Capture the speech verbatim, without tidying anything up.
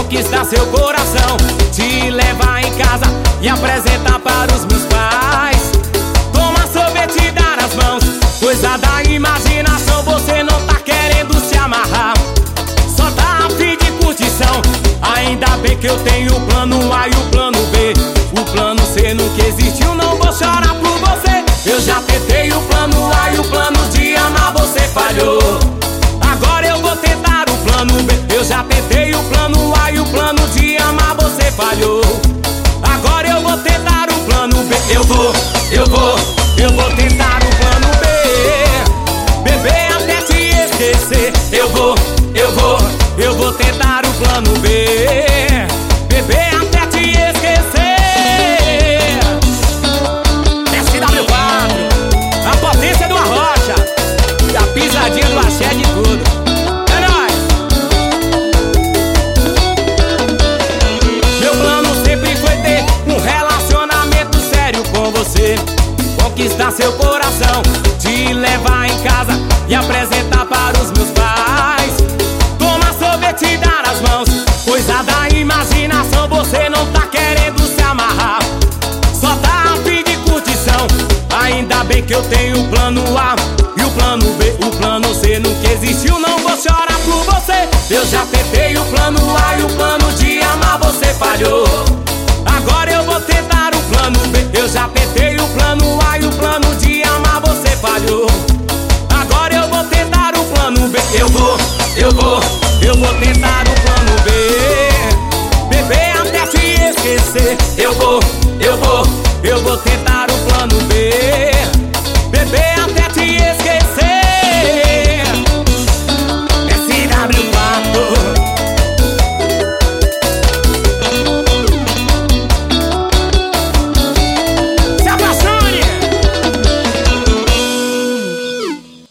conquistar seu coração, te levar em casa e apresentar para os meus pais. Tomar sorvete e dar as mãos, coisa da imaginação. Você não tá querendo se amarrar, só tá a fim de curtição. Ainda bem que eu tenho o plano A e o plano B. O plano C nunca existiu, não vou chorar por você. Eu já tentei o plano A e o plano de amar, você falhou. Agora eu vou tentar o plano B. Eu já tentei o plano A e o plano de amar, você falhou. Agora eu vou tentar o plano B. Eu vou, eu vou, eu vou tentar o plano B. Beber até te esquecer. Eu vou, eu vou, eu vou tentar o plano B. Beber até te esquecer. S W quatro, a potência do Arrocha, e a pisadinha do axé de tudo. É nóis! Meu plano sempre foi ter um relacionamento sério com você, conquistar seu coração, te levar em casa e apresentar para os meus pais. Tomar sorvete e dar as mãos, coisa da imaginação. Você não tá querendo se amarrar, só tá a fim de curtição. Ainda bem que eu tenho o plano A e o plano B. O plano C nunca existiu, não vou chorar por você. Eu já tentei o plano A e o plano de amar, você falhou. Agora eu vou tentar o plano B. Eu já tentei o plano A e o plano de amar, você falhou. Agora eu vou tentar o plano B. Eu vou, eu vou, eu vou tentar o plano B. Beber até te esquecer. Eu vou, eu vou, eu vou tentar